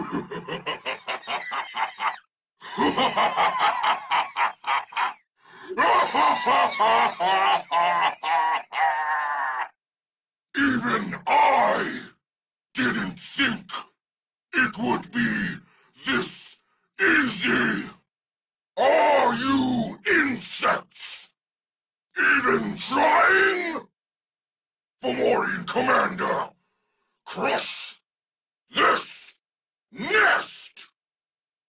Even I didn't think it would be this easy. Are you insects even trying? Fomorian Commander, crush